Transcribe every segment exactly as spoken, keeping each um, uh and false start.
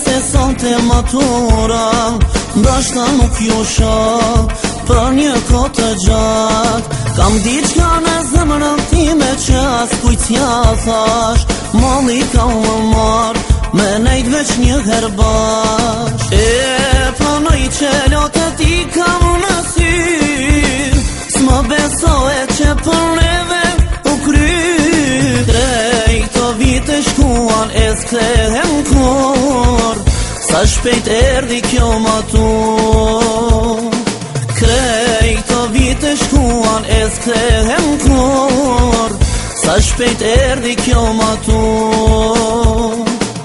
se sante matura, ndashta nuk ju shoh për një kohë të gjatë. Kam diçka në zemrën time që as kujt ja thash, malli ka më marrë me nejt veç një herë bash. E pranoj që lotët i kam në sy, s'më besohet që për neve u kry. Drejto vite shkuan e s'kthehem kur, sa shpejt erdi kjo matur. Krejto vite shkuan e s'kthehem kur, sa shpejt erdi kjo matur.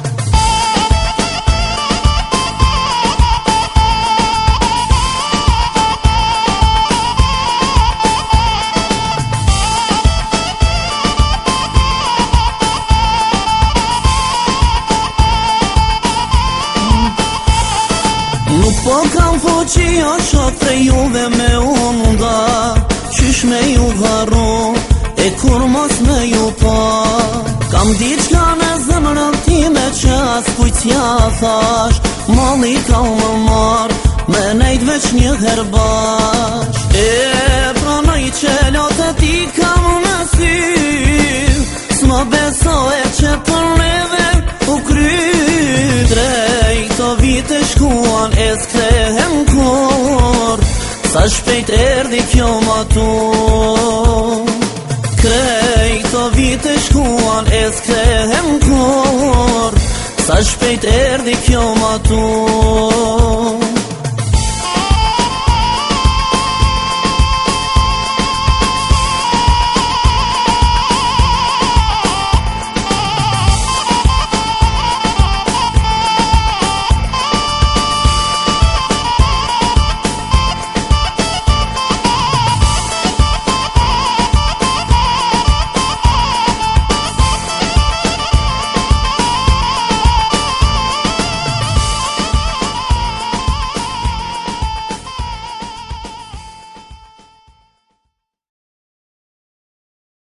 Nuk po kam fuqi o shok prej juve me unda, qysh me ju harru e kur mos me ju pa. Kam diçka në zemrën time që as kujt ja thash, malli ka më marrë me nejt veç një herë bash. E pranoj që lotët i kam në sy, s'më besohet që për neve u kry. Drejto vite shkuan e s'kthehem kur, sa shpejt erdi kjo matur. Krejto vite shkuan e s'kthehem kur, sa shpejt erdi kjo matur.